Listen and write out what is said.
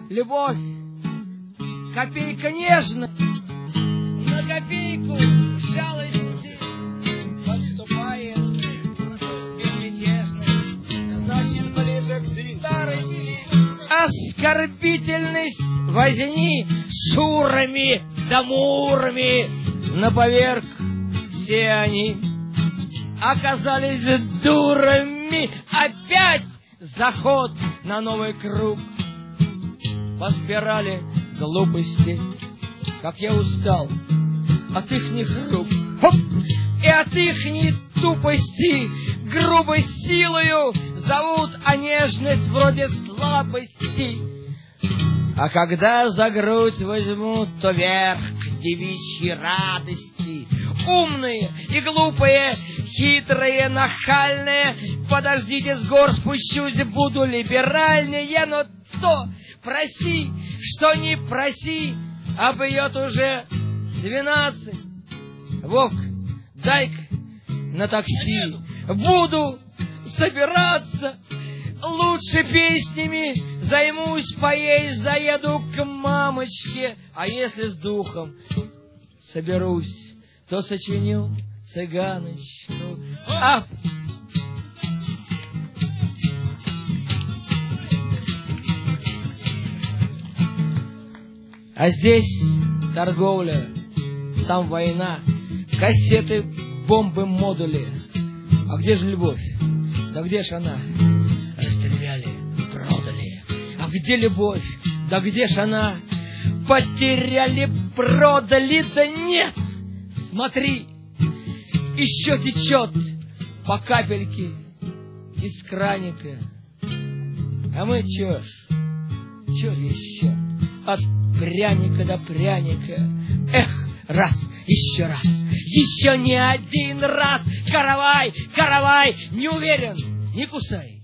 любовь, копейка нежная, на копейку жалости подступает безмятежность, значит, ближе к старости. Оскорбительность возни с шурами да мурами, на поверх все они оказались дурами. Опять заход на новый круг по спирали глупости. Как я устал от ихних рук, хоп! И от ихней тупости грубой силою зовут, а нежность вроде слабости. А когда за грудь возьмут, то верх девичьей радости. Умные и глупые, хитрые, нахальные, подождите, с гор спущусь, буду либеральнее, но то проси, что не проси, а бьет уже 12. Вовк, дай-ка на такси, буду собираться, лучше песнями займусь, поесть заеду к мамочке, а если с духом соберусь, то сочиню цыганочку. А здесь торговля, там война, кассеты, бомбы, модули. А где же любовь? Да где ж она? Расстреляли, продали. А где любовь? Да где ж она? Потеряли, продали, да нет! Смотри, еще течет по капельке из краника. А мы чё ж еще? От пряника до пряника. Эх, раз, еще не один раз. Каравай, каравай, не уверен, не кусай.